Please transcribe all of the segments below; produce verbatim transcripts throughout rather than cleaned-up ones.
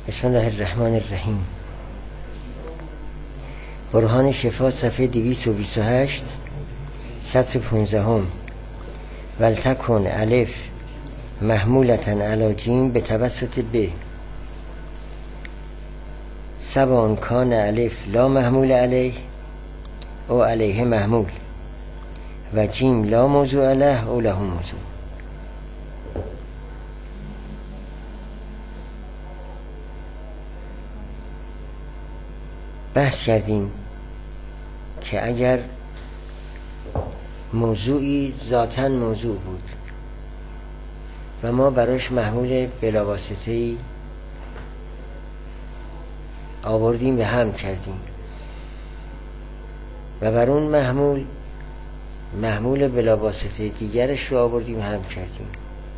بسم الله الرحمن الرحیم. برهان شفا صفحه دویست و بیست و هشت سطر پونزدهم. ولتکن الف محمولتن علی جیم به توسط ب سوان کان الف لا محمول علیه او علیه محمول و جیم لا موضوع علیه او له موضوع. بحث کردیم که اگر موضوعی ذاتاً موضوع بود و ما براش محمول بلاواسطه‌ای آوردیم و هم کردیم و بر اون محمول محمول بلاواسطه دیگرش رو آوردیم و هم کردیم،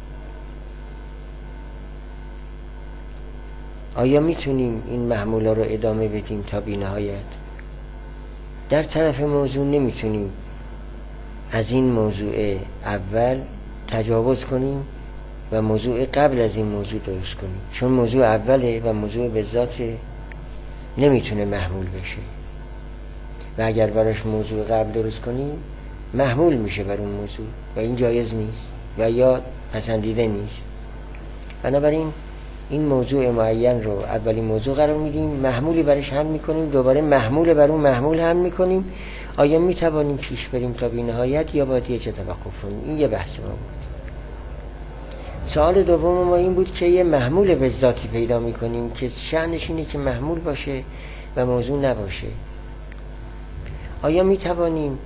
آیا میتونیم این محمولا رو ادامه بدیم تا بی نهایت؟ در طرف موضوع نمیتونیم از این موضوع اول تجاوز کنیم و موضوع قبل از این موضوع درست کنیم، چون موضوع اوله و موضوع به ذات نمیتونه محمول بشه و اگر براش موضوع قبل درست کنیم محمول میشه بر اون موضوع و این جایز نیست و یا پسندیده نیست. بنابراین این موضوع معین رو اولین موضوع قرار میدیم، محمولی برش حمل میکنیم، دوباره محمول بر اون محمول حمل میکنیم. آیا میتوانیم پیش بریم تا بی نهایت یا باید یه چه توقف کنیم؟ این یه بحث ما بود. سوال دوم ما این بود که یه محمول به ذاتی پیدا میکنیم که شأنش اینه که محمول باشه و موضوع نباشه. آیا میتوانیم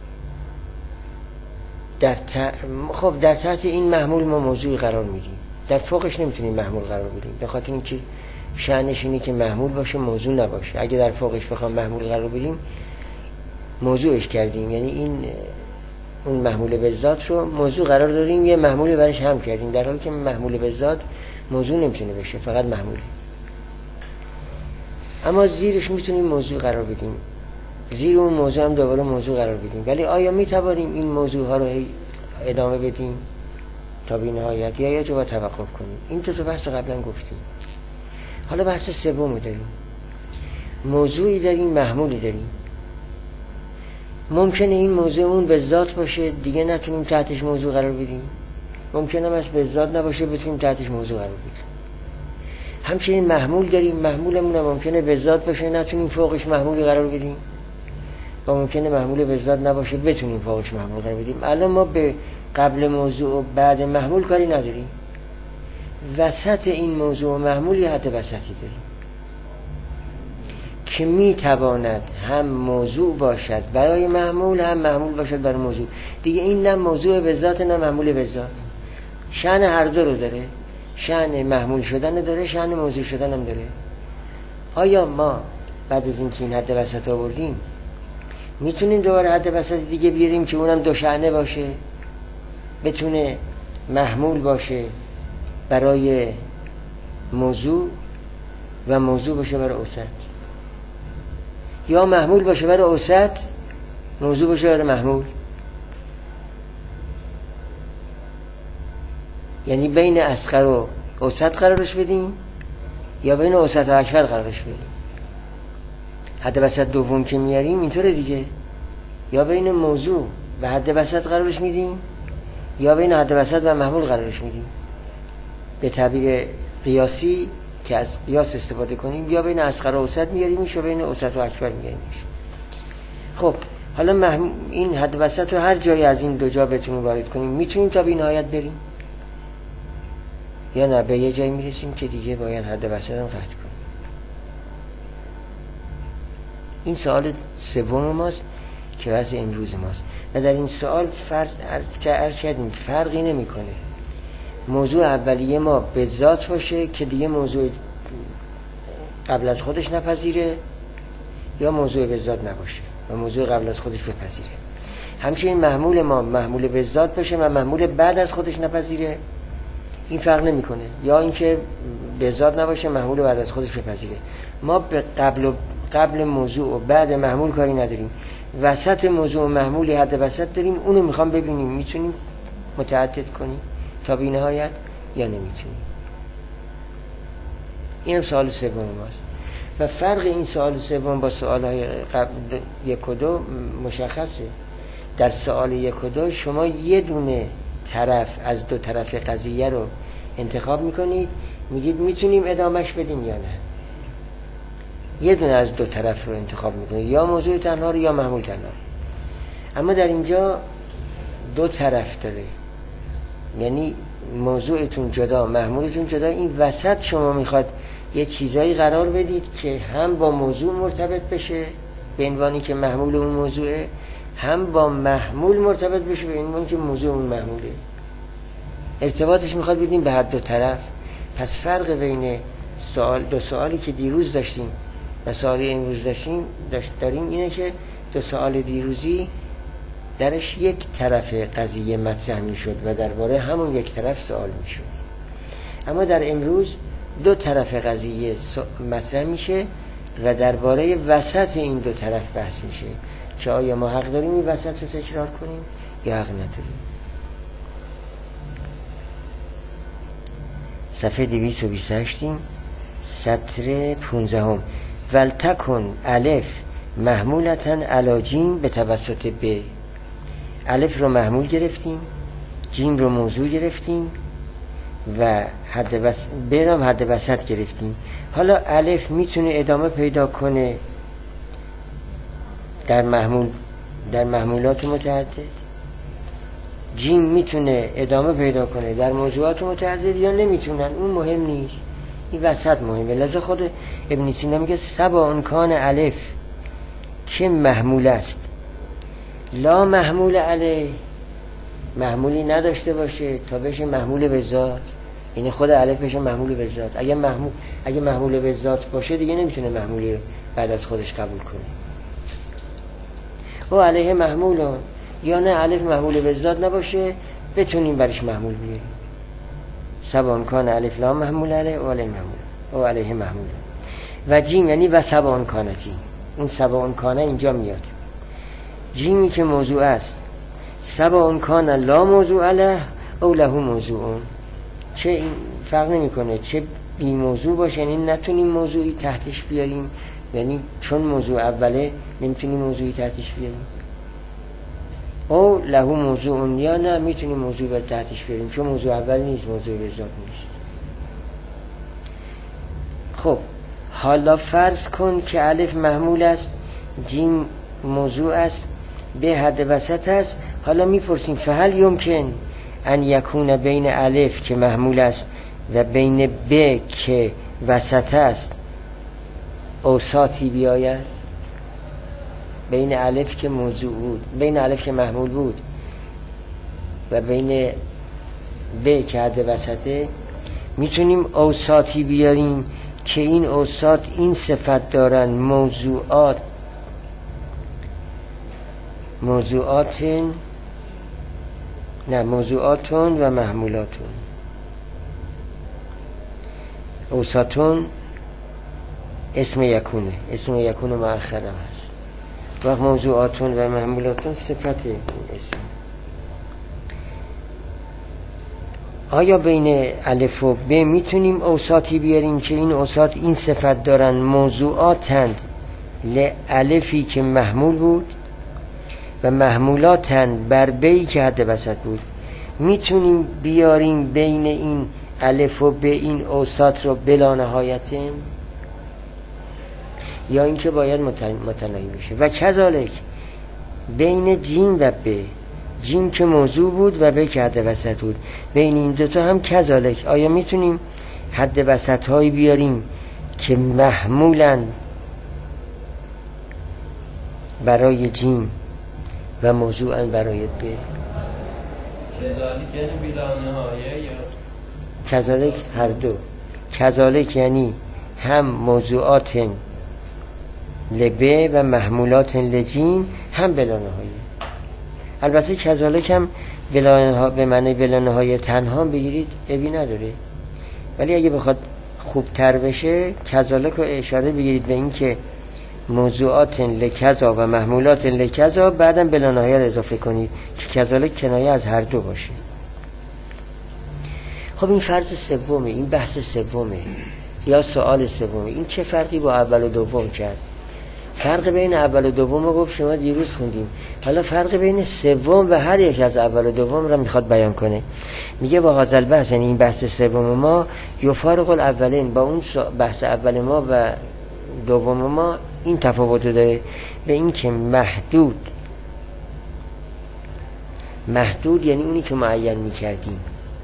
در ت... خب در تحت این محمول ما موضوعی قرار میدیم، در فوقش نمیتونیم محمول قرار بدیم به خاطر اینکه شأنش اینه که محمول باشه موضوع نباشه. اگه در فوقش بخوام محمول قرار بدیم موضوعش کردیم، یعنی این اون محمول به ذات رو موضوع قرار دادیم، یه محمول برش هم کردیم، در حالی که محمول به ذات موضوع نمیتونه بشه، فقط محموله. اما زیرش میتونیم موضوع قرار بدیم، زیر اون موضوع هم دوباره موضوع قرار بدیم. ولی آیا میتوانیم این موضوع ها رو ادامه بدیم تا بی نهایت یا یه جا باید توقف کنیم؟ این دو تا بحث قبلا گفتیم. حالا بحث سوم داریم، موضوعی داریم محمولی داریم. ممکنه این موضوع اون به ذات باشه دیگه نتونیم تحتش موضوع قرار بدیم، ممکنه هم به ذات نباشه بتونیم تحتش موضوع قرار بدیم. همچنین محمول داریم، محمولمون ممکنه به ذات باشه نتونیم فوقش محمولی قرار بدیم و ممکنه محمول به ذات نباشه بتونیم فوقش محمول قرار بدیم. الان ما به قبل موضوع و بعد محمول کاری نداریم، وسط این موضوع و محمول یه حد وسطی داریم که میتواند هم موضوع باشد برای محمول هم محمول باشد برای موضوع. دیگه این نه موضوع به ذات نه محمول به ذات، شأن هر دو رو داره، شأن محمول شدن داره، شأن موضوع شدن هم داره. آیا ما بعد از اینکه این حد وسط آوردیم میتونیم دوباره حد وسط دیگه بیاریم که اونم دو شأنه باشه، بتونه محمول باشه برای موضوع و موضوع باشه برای اوسط، یا محمول باشه برای اوسط موضوع باشه برای محمول؟ یعنی بین اصغر و اوسط قرارش بدیم یا بین اوسط و اکبر قرارش بدیم؟ حد وسط دوم که میاریم اینطوره دیگه، یا بین موضوع و حد وسط قرارش میدیم یا بین حد وسط و محمول قرارش میدیم. به تعبیر قیاسی که از قیاس استفاده کنیم یا بین اصغر و اوسط میاریمش یا بین اوسط و اکبر میاریمش. خب حالا محمول این حد وسط رو هر جایی از این دو جا بتونیم وارد کنیم میتونیم تا بی نهایت بریم یا نه به یه جایی میرسیم که دیگه باید حد وسط هم قطع کنیم؟ این سوال سوم ماست که واسه امروز ماست و در این سوال فرض که عرض کردیم فرقی نمیکنه موضوع اولیه ما به ذات باشه که دیگه موضوع قبل از خودش نپذیره یا موضوع به ذات نباشه و موضوع قبل از خودش بپذیره. همچنین محمول ما محمول به ذات باشه و محمول بعد از خودش نپذیره، این فرق نمیکنه، یا اینکه به ذات نباشه محمول بعد از خودش بپذیره. ما به قبل و قبل موضوع و بعد محمول کاری نداریم، وسط موضوع و محمولی حد وسط داریم، اونو میخوام ببینیم میتونیم متعدد کنیم تا بی نهایت یا نمیتونیم. این هم سوال سوم ماست. و فرق این سوال سوم با سوال‌های قبل یک و دو مشخصه. در سوال یک و دو شما یه دونه طرف از دو طرف قضیه رو انتخاب میکنید، میگید میتونیم ادامش بدیم یا نه. یه دونه از دو طرف رو انتخاب میکنید، یا موضوع تنها رو یا محمول تنها. اما در اینجا دو طرف داره، یعنی موضوعتون جدا، محمولتون جدا. این وسط شما میخواد یه چیزایی قرار بدید که هم با موضوع مرتبط بشه به عنوانی که محمول اون موضوعه، هم با محمول مرتبط بشه به عنوانی که موضوع اون محموله. ارتباطش میخواد بدیم به هر دو طرف. پس فرق بین سوال دو سوالی که دیروز داشتیم و سوالی امروز داشتیم داریم اینه که دو سوال دیروزی درش یک طرف قضیه مطرح میشد و درباره همون یک طرف سوال میشد، اما در امروز دو طرف قضیه مطرح میشه و درباره وسط این دو طرف بحث میشه که آیا ما حق داریم این وسط رو تکرار کنیم یا حق نداریم. صفحه دویست و بیست و هشت سطر پونزدهم. ولتکن الف محمولتاً علی جیم به توسط ب. الف رو محمول گرفتیم، جیم رو موضوع گرفتیم و حد وس... ب رو حد وسط گرفتیم. حالا الف میتونه ادامه پیدا کنه در محمول در محمولات متعدد، جیم میتونه ادامه پیدا کنه در موضوعات متعدد یا نمیتونن، اون مهم نیست، این وسط مهمه. لذا خود ابن سینا میگه سبا کان الف که محمول است لا محمول علیه، محمولی نداشته باشه تا بشه محمول به ذات، یعنی خود الف بشه محمول به ذات. اگه محمول اگه محمول به ذات باشه دیگه نمیتونه محمولی رو بعد از خودش قبول کنه. و علیه محمولون، یا نه الف محمول به ذات نباشه بتونیم برش محمول بیاریم. سبان کان الف لا محمول علیه و علیه محمول و علیه محمول. و جیم یعنی و سبان کان جیم، اون سبان کانه اینجا میاد. جیمی که موضوع است، سبا کان لا موضوع علیه او له موضوعون، چه این فرق نمی کنه چه بی موضوع باشه، یعنی نتونیم موضوعی تحتش بیاریم، یعنی چون موضوع اوله نمیتونیم موضوعی تحتش بیاریم، او له موضوعون، یا نه میتونیم موضوع بر تحتش بیاریم چون موضوع اول نیست، موضوع به ذات نیست. خب حالا فرض کن که الف محمول است، جیم موضوع است، به حد وسط است. حالا میپرسیم فهل یمکن ان یکون بین الف که محمول است و بین ب که وسط است اوساطی بیاید؟ بین الف که موضوع بود، بین الف که محمول بود و بین ب که حد وسطه، میتونیم اوساطی بیاریم که این اوساط این صفت دارن: موضوعات موضوعات نه موضوعاتون و محمولاتون. اوساطون اسم یکونه، اسم یکون مؤخر هم هست، و موضوعاتون و محمولاتون صفت این اسم. آیا بین الف و ب میتونیم اوساطی بیاریم که این اوساط این صفت دارن: موضوعاتند لالفی که محمول بود و محمولاتند بر بی که حد وسط بود؟ میتونیم بیاریم بین این الف و ب این اوساط رو بلا نهایتن، یا اینکه باید متناهی بشه؟ و کذالک بین جیم و ب، جیم که موضوع بود و ب که حد وسط بود، بین این دوتا هم کذالک آیا میتونیم حد وسط هایی بیاریم که محمولن برای جیم و موضوعن برای ب؟ کذالک هر دو. کذالک یعنی هم موضوعات لب و محمولات لجیم، هم بلا نهایه. البته کذالک هم بلا به معنی بلا نهایه تنها بگیرید ابی نداره، ولی اگه بخواد خوبتر بشه کذالک رو اشاره بگیرید به این که موضوعات لکذا و محمولات لکذا، بعدم بلا نهایه رو اضافه کنید که کذالک کنایه از هر دو باشه. خب این فرض سومه، این بحث سومه یا سوال سوم. این چه فرقی با اول و دوم کرد؟ فرق بین اول و دوم رو گفت شما دیروز خوندیم، حالا فرق بین سوم و هر یک از اول و دوم رو میخواد بیان کنه. میگه با هذا البحث، یعنی این بحث سوم ما، یفارق الاولین، با اون بحث اول ما و دوم ما این تفاوت داره، به این که محدود محدود یعنی اونی که معین میکردیم،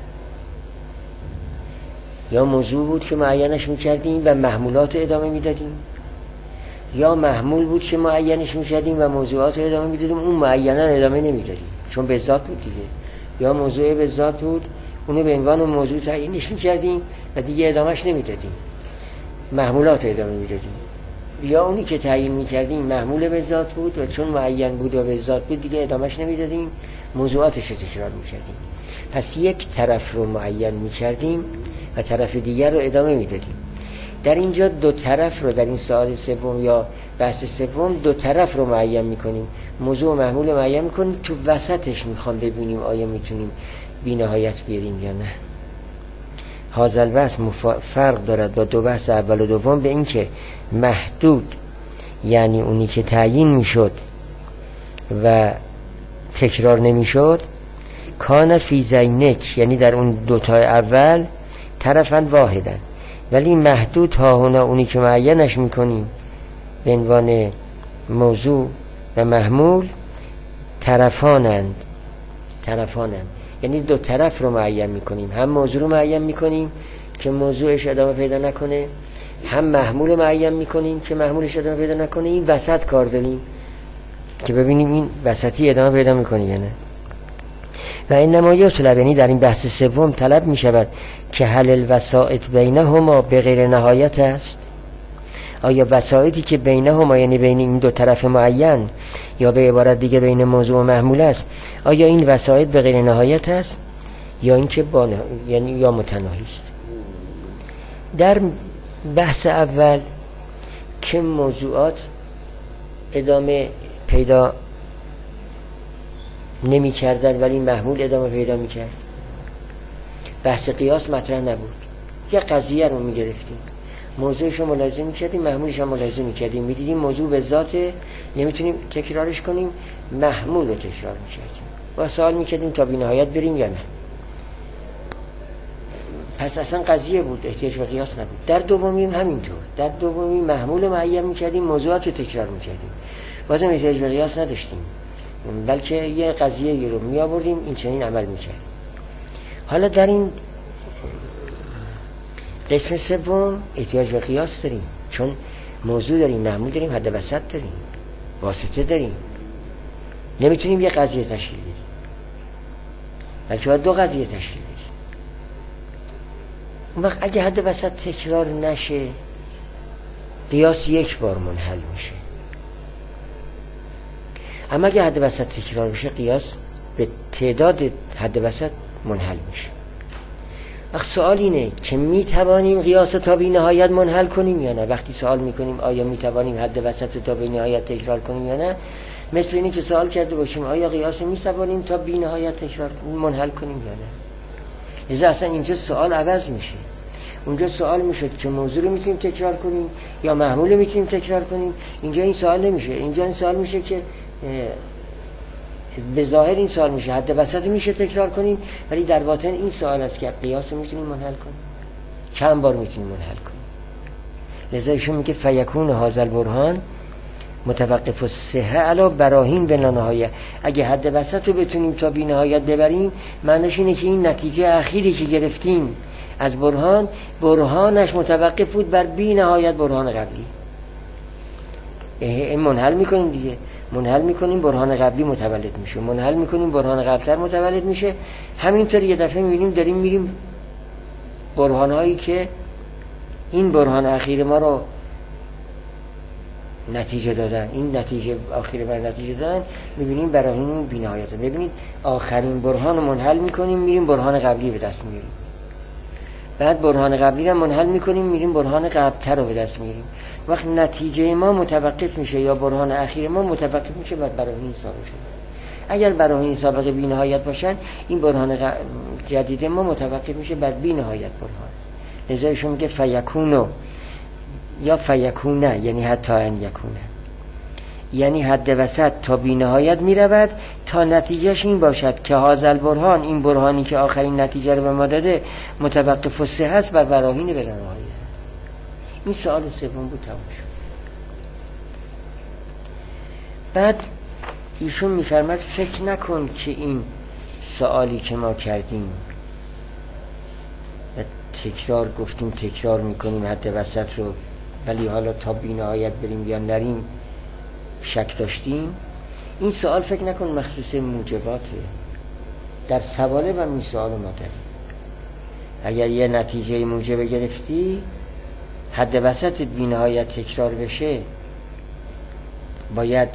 یا موضوع بود که معینش میکردیم و محمولات ادامه میدادیم، یا محمول بود که معینش میکردیم و موضوعات ادامه میدادیم، اون معینه ادامه نمیدادیم چون به ذات بود دیگه. یا موضوع به ذات بود، اونو به عنوان موضوع تعیینش میکردیم و دیگه ادامهش نمیدادیم، محمولات ادامه میدادیم. یا اونی که تعیین میکردیم محمول به ذات بود و چون معین بود و به ذات بود دیگه ادامهش نمیدادیم، موضوعاتش رو تکرار میکردیم. پس یک طرف رو معین میکردیم و طرف دیگر رو ادامه میدادیم. در اینجا دو طرف رو، در این سوال سوم یا بحث سوم، دو طرف رو معین میکنیم، موضوع و محمول معین میکنیم، تو وسطش میخوام ببینیم آیا میتونیم بی نهایت بیاریم یا نه. هذا البحث فرق دارد با دو بحث اول و دوم به این که محدود یعنی اونی که تعیین میشد و تکرار نمیشد، کان فی زینک یعنی در اون دوتای اول طرفاً واحدن، ولی محدود ها هنا اونی که معینش میکنیم به عنوان موضوع و محمول طرفانند طرفانند یعنی دو طرف رو معین میکنیم، هم موضوع رو معین میکنیم که موضوعش ادامه پیدا نکنه، هم محمول رو معین میکنیم که محمولش ادامه پیدا نکنه. این وسط کار داریم که ببینیم این وسطی ادامه پیدا میکنه یا نه. و انما یطلب، یعنی در این بحث سوم طلب میشود که حل الوسائط بینهما به غیر نهایت است. آیا وسائطی که بینهما یعنی بین این دو طرف معین، یا به عبارت دیگه بین موضوع و محمول است، آیا این وسائط به غیر نهایت است یا اینکه با نه... یعنی یا متناهی است. در بحث اول که موضوعات ادامه پیدا نمی کردن ولی محمول ادامه پیدا می کرد، بحث قیاس مطرح نبود. یه قضیه رو می گرفتیم، موضوعش رو ملاحظه می کردیم، محمولش رو ملاحظه می کردیم، می دیدیم موضوع به ذاته نمیتونیم تکرارش کنیم، محمول رو تکرار می کردیم و سوال می کردیم تا بی نهایت بریم یا نه. پس اصلا قضیه بود، احتیاج به قیاس نبود. در دومیم همینطور، در دومیم محمول معین می کردیم، موضوعات رو تکرار می کردیم، بازم احتیاج به قیاس نداشتیم، بلکه یه قضیه رو می آوردیم این چنین عمل می کردیم. حالا در این قسم سوم احتیاج به قیاس داریم، چون موضوع داریم، محمول داریم، حد وسط داریم، واسطه داریم، نمیتونیم یه قضیه تشکیل بدیم بلکه باید دو قضیه تشکیل بدیم. اون وقت اگه حد وسط تکرار نشه قیاس یک بار منحل میشه، اما اگه حد وسط تکرار بشه قیاس به تعداد حد وسط منحل میشه. وقت سوال اینه که می توانیم قیاس تا بی نهایت منحل کنیم یا نه. وقتی سوال میکنیم آیا می توانیم حد وسط تا بی نهایت تکرار کنیم یا نه، مثل اینه که سوال کرده باشیم آیا قیاس می توانیم تا بی نهایت تکرار منحل کنیم یا نه. لذا اصلا اینجا سوال عوض میشه. اونجا سوال میشد که موضوع رو میتونیم تکرار کنیم یا محمول رو میتونیم تکرار کنیم، اینجا این سوال نمیشه. اینجا این سوال میشه که به ظاهر این سوال میشه حد وسط میشه تکرار کنیم، ولی در باطن این سوال است که قیاس میتونیم منحل کنیم، چند بار میتونیم منحل کنیم. لذا ایشون میگه فیکون هذا البرهان متوقف الصحه علی براهین بلا نهایه. اگه حد وسط رو بتونیم تا بی نهایت ببریم، معنیش اینه که این نتیجه اخیری که گرفتیم از برهان، برهانش متوقف بود بر بی نهایت برهان قبلی. این منحل میکنیم دیگه، منحل میکنیم برهان قبلی متولد میشه، منحل میکنیم برهان قبلتر متولد میشه. همینطور یه دفعه میبینیم داریم میریم برهانهایی که این برهان اخیر ما رو نتیجه دادن، این نتیجه اخیر ما نتیجه دادن، میبینیم براهین بی نهایت. ببینید آخرین برهان رو منحل میکنیم، میریم برهان قبلی به دست میاریم، بعد برهان قبلی رو منحل میکنیم، میریم برهان قبلتر رو به دست میاریم. وقت نتیجه ما متوقف میشه یا برهان اخیر ما متوقف میشه بر براهین سابقه. اگر براهین سابقه بی نهایت باشن، این برهان ق... جدید ما متوقف میشه بر بی نهایت برهان. لذا ایشون میگه فیکونو یا فیکونه، یعنی حتی ان یکونه، یعنی حد وسط تا بی نهایت می رود تا نتیجهش این باشد که هازل برهان، این برهانی که آخرین نتیجه رو به ما داده، متوقف الصحه هست بر براهین بلا نهایت. این سوال سوم بود، تمام شد. بعد ایشون میفرماد فکر نکن که این سوالی که ما کردیم و تکرار گفتیم تکرار میکنیم حد وسط رو، ولی حالا تا بی نهایت بریم یا نریم شک داشتیم، این سوال فکر نکن مخصوص موجباته. در سواله و این سوال ما داریم. اگر یه نتیجه موجب گرفتی حد وسط بی نهایت تکرار بشه، باید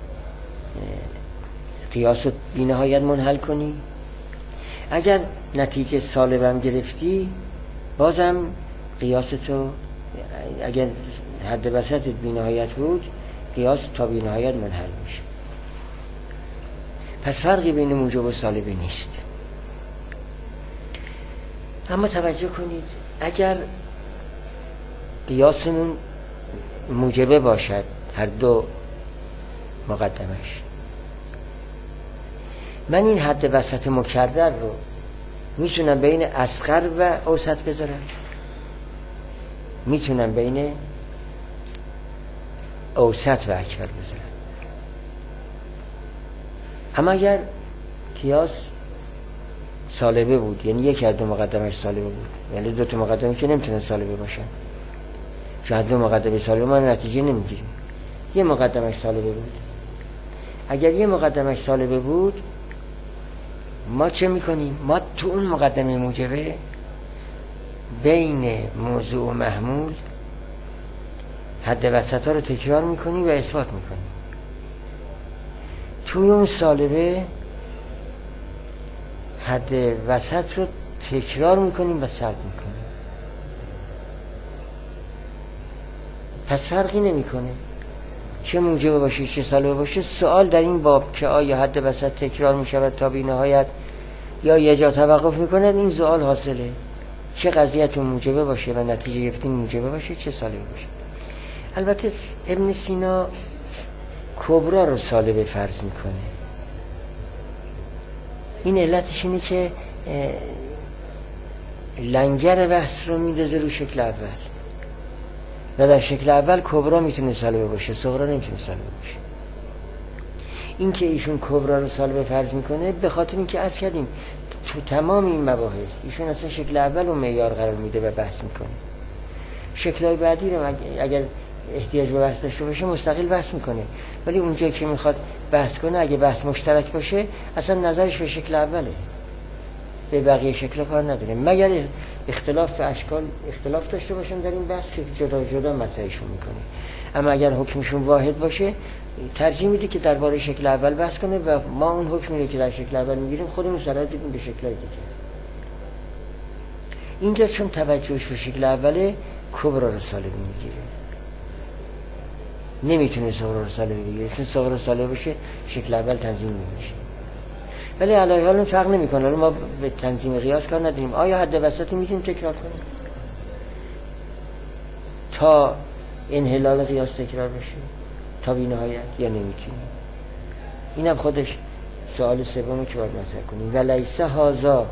قیاس رو بی نهایت منحل کنی. اگر نتیجه سالبم گرفتی بازم قیاس تو، اگر حد وسط بی نهایت بود، قیاس تا بی نهایت منحل میشه. پس فرقی بین موجب و سالبه نیست. اما توجه کنید اگر قیاسمون موجبه باشد، هر دو مقدمش، من این حد وسط مکرر رو میتونم بین اصغر و اوسط بذارم، میتونم بین اوسط و اکبر بذارم. اما اگر قیاس سالبه بود، یعنی یک از دو مقدمش سالبه بود، یعنی دو تا مقدمه که نمیتونن سالبه باشن، چون دو مقدمه سالبه ما نتیجه نمیگیریم. یه مقدمش سالبه بود. اگر یه مقدمش سالبه بود، ما چه میکنیم؟ ما تو اون مقدمه موجبه بین موضوع و محمول حد وسط ها رو تکرار میکنیم و اثبات میکنیم. توی اون سالبه حد وسط رو تکرار میکنیم و سلب میکنیم. پس فرقی نمیکنه چه موجب باشه چه سالبه باشه. سوال در این باب که آیا حد وسط تکرار میشود تا بی نهایت یا یه جا توقف میکنه، این سوال حاصله. چه قضیت موجبه باشه و نتیجه گرفتین موجبه باشه، چه سالبه باشه. البته ابن سینا کبرا رو سالبه فرض میکنه. این علتش اینه که لنگر بحث رو میندازه رو شکل اول و در شکل اول کبرا میتونه سالبه باشه، صغرا نمیتونه سالبه باشه. این که ایشون کبرا رو سالبه فرض میکنه به خاطر اینکه عرض کردیم تو تمام این مباحث ایشون اصلا شکل اول رو معیار قرار میده و بحث میکنه. شکل‌های بعدی رو اگر احتیاج به بحث داشته باشه مستقل بحث میکنه، ولی اونجایی که میخواد بحث کنه اگه بحث مشترک باشه اصلا نظرش به شکل اوله، به بقیه شکل کار نداره، مگر اختلاف اشکال اختلاف داشته باشن در این بحث که جدا جدا مطرحشون میکنه. اما اگر حکمشون واحد باشه ترجیح میده که درباره شکل اول بحث کنه و ما اون حکمی رو که در شکل اول میگیریم خودمون سرایت دیدیم به شکل‌های دیگه. اینجا چون توجهش به شکل اوله کبرا رو سالبه میگیره، نمیتونه صغرا رو سالبه بگیره، چون صغرا رو سالبه باشه شکل اول تنظیم نمیشه. ولی علاوه حال فرق نمیکنه. حالا ما به تنظیم قیاس کار نداریم. آیا حد وسط میتونیم تکرار کنیم تا انحلال قیاس تکرار بشه تا بی نهایت، یا نمیتونیم؟ اینم خودش سوال سومی که باید مطرح کنیم. و لیسه هازا،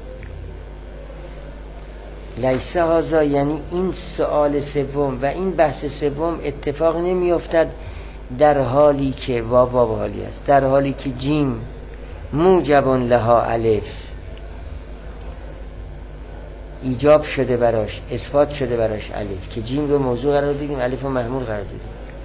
لیسه هازا یعنی این سوال سوم و این بحث سوم اتفاق نمیافتد در حالی که واو واو حالی است، در حالی که جیم موجب لها الف ایجاب شده براش، اثبات شده براش الف، که جیم رو موضوع قرار دادیم، الف رو محمول قرار دادیم.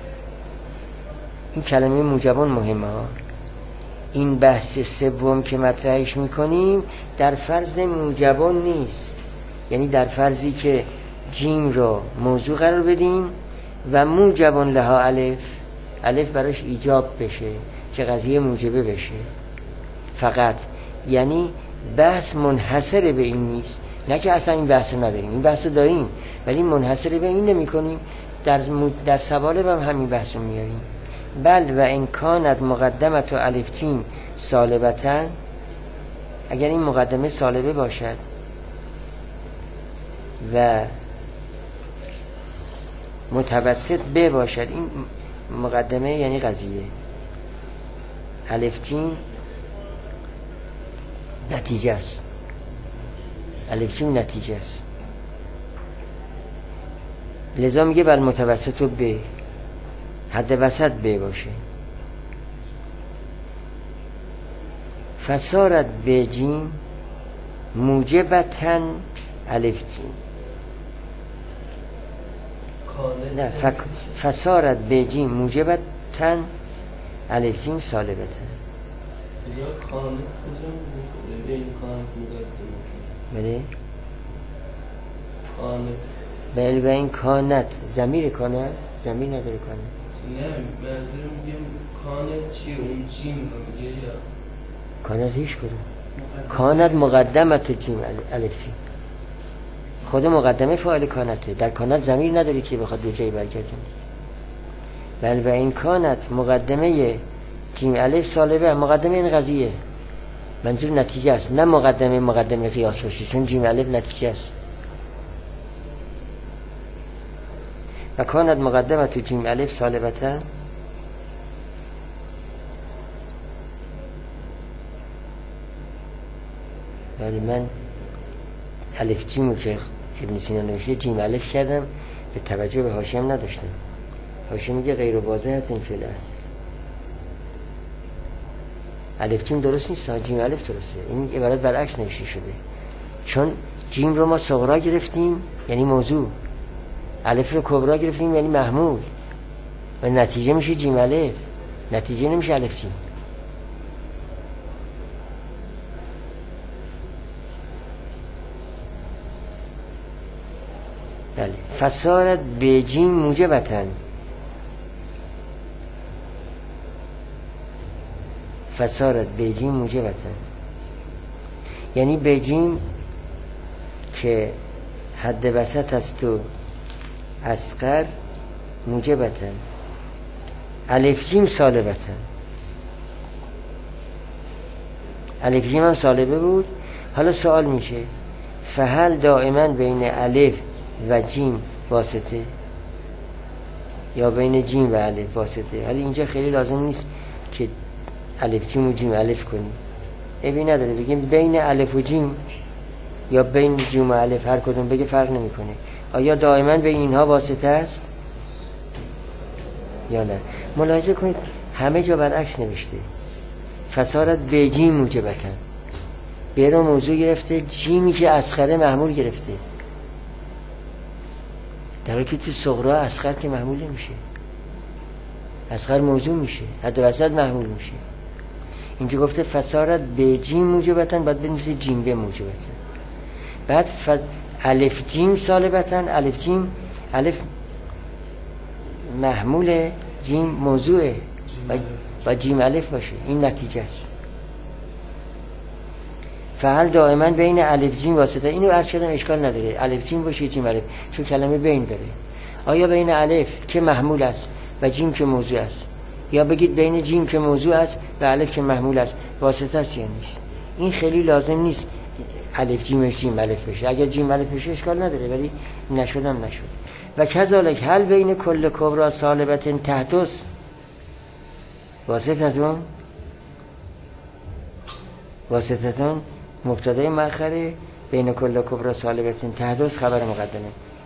این کلمه موجبان مهمه ها. این بحث سوم که مطرحش میکنیم در فرض موجبان نیست، یعنی در فرضی که جیم رو موضوع قرار بدیم و موجبان لها الف، الف براش ایجاب بشه که قضیه موجبه بشه فقط. یعنی بحث منحصر به این نیست، نه که اصلا این بحث رو نداریم، این بحث رو داریم ولی منحصر به این نمی کنیم. در, در سوال هم همین بحث رو میاریم. بل و ان کانت مقدمت و الف جیم سالبتن، اگر این مقدمه سالبه باشد و متوسط ب باشد. این مقدمه یعنی قضیه. الف جیم نتیجه است. الف جیم نتیجه است. لذا میگه بل متوسط و ب، حد وسط ب باشه. فسارت ب جیم موجبتن الف جیم. نه فک... فسارت ب جیم موجبتن الف جیم سالبتن. یا کانت کجا بین کانت موجبتن؟ بله کانت بله به این کانت ضمیر کانت ضمیر نداره کانت. نه منظورم میگم کانت چیه اون جیم رو میگه یا کانت هیچ کدوم. کانت مقدمت جیم الف جیم، خود مقدمه فاعل کانته. در کانت ضمیر نداره که بخواد دو جایی برگردونه. بل و این کانت مقدمه جیم الف سالبه، مقدمه این قضیه، منظور نتیجه است، نه مقدمه مقدمه قیاس باشه، چون جیم الف نتیجه است. و کانت مقدمه تو جیم الف سالبتا. ولی من الف جیمو که ابن سینا نوشته جیم الف کردم، به توجه به حاشیه هم نداشتم. حاشیه میگه غیر واضحه این فعل است. الف جیم درست نیست، جیم الف درسته. این عبارت برعکس نوشته شده، چون جیم رو ما صغرا گرفتیم یعنی موضوع، الف رو کبرا گرفتیم یعنی محمول، و نتیجه میشه جیم الف، نتیجه نمیشه الف جیم. بله. فسارت به جیم موجبتن، فسارت به جیم موجبتن یعنی به جیم که حد وسط است و اصغر موجبتن، الف جیم سالبتن. الف جیم هم سالبه بود. حالا سوال میشه فهل دائما بین الف و جیم واسطه یا بین جیم و الف واسطه؟ حالا اینجا خیلی لازم نیست که الف جیم و جیم الف کنیم، ابی نداره بگیم بین الف و جیم یا بین جیم و الف، هر کدوم بگه فرق نمیکنه. آیا دائما بین اینها واسطه است یا نه؟ ملاحظه کنید همه جا برعکس نوشته. فسارت به جیم موجبتن، به رو موضوع گرفته، جیمی که اصغره محمول گرفته، در حالی که تو صغرا اصغر که محمول نمیشه، اصغر موضوع میشه، حد وسط محمول میشه. اینجا گفته فسارت به جیم موجبتن، باید بنویسه جیم به موجبتن. بعد ف... الف جیم سالبتن، الف جیم، الف محمول، جیم موضوعه و, و جیم الف باشه. این نتیجه است. فعل دائما بین الف جیم واسطه. اینو عرض کردم اشکال نداره، الف جیم باشه جیم الف، چون کلمه بین داره. آیا بین الف که محمول است و جیم که موضوع است، یا بگید بین جیم که موضوع است و الف که محمول است واسطه است یا نیست؟ این خیلی لازم نیست الف جیمش جیم الف بشه. اگر جیم الف بشه اشکال نداره، ولی نشدم نشد. و کذالک هل بین کل کبرا سالبت تحدث واسطتون، واسطتون مبتدای مؤخره، بین کل کبرا سالبت تحدث خبر مقدمه.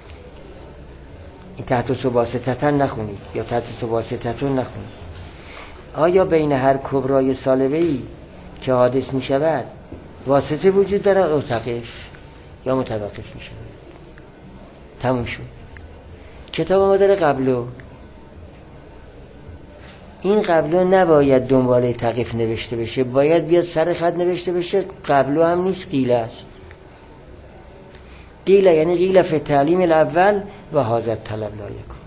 این تحدث و واسطتن نخونید یا تحدث و واسطتون نخونید. آیا بین هر کبرای سالبه‌ای که حادث می شود واسطه وجود دارد او توقف یا متوقف می شود؟ تموم شد. کتاب ما داره قبلو، این قبلو نباید دنباله تقیف نوشته بشه، باید بیاد سر خط نوشته بشه. قبلو هم نیست، قیله است. قیله یعنی قیله فی تعلیم الاول و حاضر طلب لایکن.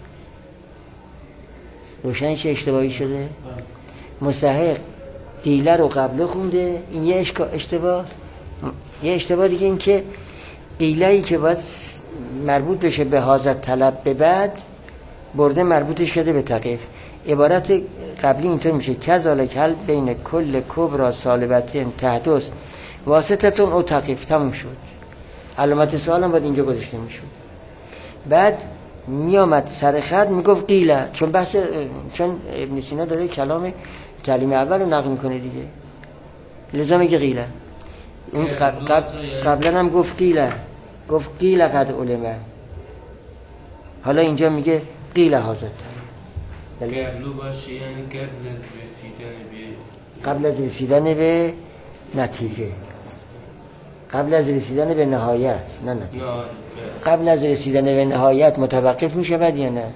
روشن چه اشتباهی شده؟ مستحق قیله رو قبلو خونده، این یه اشتباه. یه اشتباه دیگه این که قیله‌ای که باید مربوط بشه به حاضر طلب به بعد برده مربوطش شده به تقیف. عبارت قبلی اینطور میشه کذالک هل بین کل کبرا سالبتین تحدث واسطتون او تقیف. تموم شد. علامت سوال هم باید اینجا گذاشته میشد. بعد میامد سر خط میگفت قیله، چون بحث چون ابن سینا داره کلام تعلیم اول رو نقل میکنه دیگه، لذا میگه قیله. اون قبل قبلا هم گفت قیله، گفت قیله قد علمه، حالا اینجا میگه قیله حاضر. قبلو باشه یعنی قبل از رسیدن به قبل از رسیدن به نتیجه، قبل از رسیدن به نهایت، نه نتیجه. قبل از رسیدن به نهایت متوقف میشه بعد یا نه؟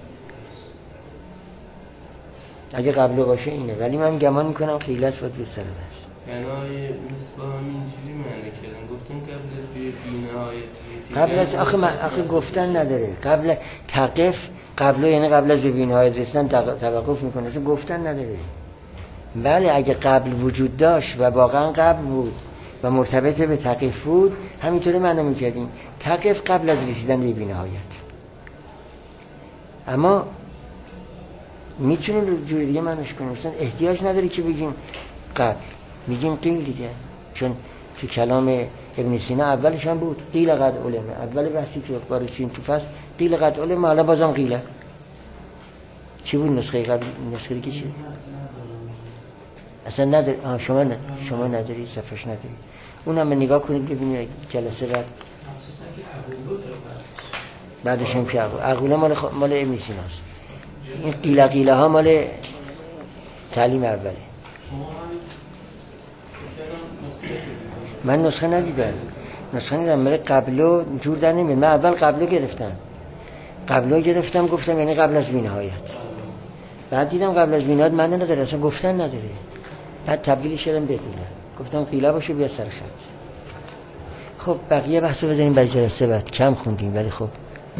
اگه قبل باشه اینه، ولی من گمان میکنم خیلی است باید به سر است. یعنی مصباح همینجوری معنی کردن، گفتن قبل از به نهایت رسیدن. قبل از آخه من آخه گفتن نداره، قبل تقف قبل یعنی قبل از به نهایت رسیدن توقف میکنه، اصلا گفتن نداره. بله اگه قبل وجود داشت و واقعا قبل بود و مرتبط به تقف بود، همینطوری معنی میکردیم تقف قبل از رسیدن به بی‌نهایت. اما میتونیم جوری دیگه معنیش کنیم، مثلا احتیاج نداره که بگیم قبل، میگیم قیل دیگه، چون تو کلام ابن سینا اولش هم بود قیل قد علمه، اول بحثی که وارد شدیم تو فصل قیل قد علمه، حالا بازم قیله. چی بود نسخه قبل؟ نسخه دیگه چی؟ اصلا نداری. آه شما نداری. شما نداری، صفحش نداری. اونم به نگاه کنید ببینید جلسه بعد بعدش هم که عقوله مال خ... مال ابن سیناست. این قیله قیله ها مال تعلیم اوله. من نسخه ندیدم، نسخه ندیدم، مال قبلو جور در نمید. من اول قبلو گرفتم قبلو گرفتم گفتم یعنی قبل از بی‌نهایت، بعد دیدم قبل از بی‌نهایت معنی نداره، اصلا گفتن نداره، بعد تبدیل شدم به قیله، گفتم قیله باشه بیا سر خط. خب بقیه بحثو بزنیم برای جلسه بعد، کم خوندیم ولی خب